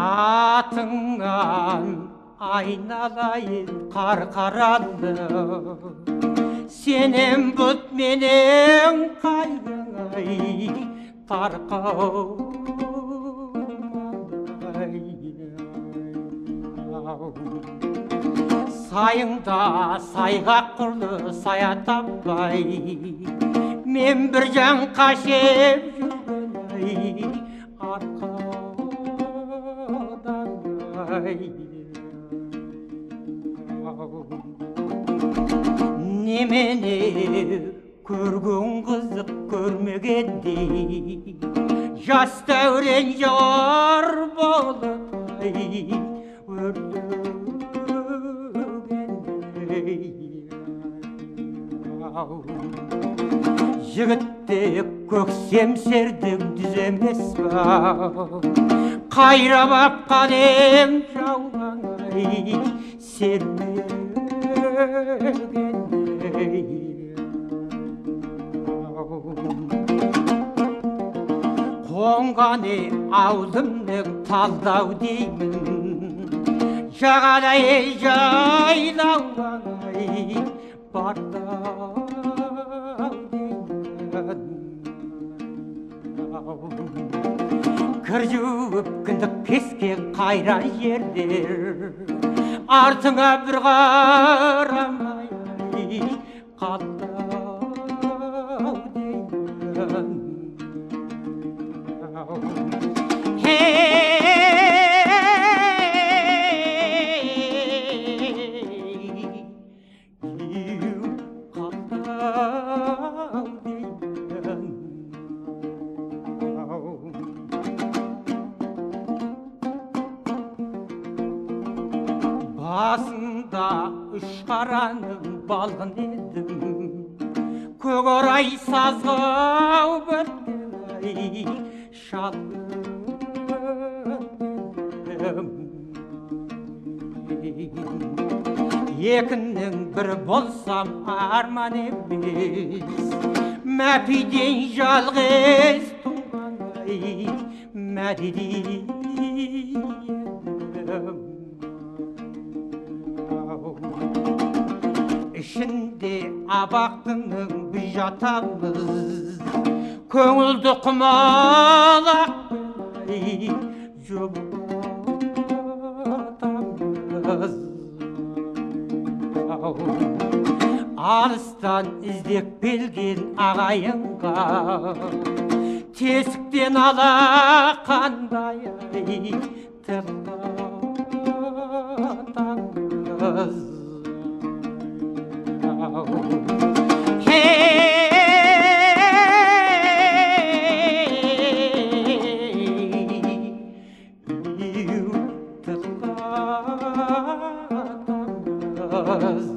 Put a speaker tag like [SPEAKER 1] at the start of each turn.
[SPEAKER 1] атыңнан айналайын қарқаранды, сенен бұт менен қайғыңай тарқамандай. Сайыңда сайғақ құрлы сая таппай, мен бір жан қашеп жүргенай арқадан. Немене көрген қызық көрмегендей, жас дәурен жар болыпай өрлегендей. Жігітте көксемсердің дүз емес ба, қайрап апқан ем жауғандай сермегендей. Қонғаны аузымның талдау деймін, жағалай жайлауғандай бардау деймін. Кір жуып кіндік кескен қайран жерлер, артыңа бір қарамай қалдау деймін. Басында үш қараның балғын едім, көк орай сазғау біткен шалғым. Екінің бір болсам арман емес, мәпиден жалғыз туғандай мәдиден. Ішінде абақтының біз жатамыз, көңілді құмалақ жұбатамыз. Алыстан іздеп келген ағайынға тесіктен алақандай тырнатамыз. Hey, you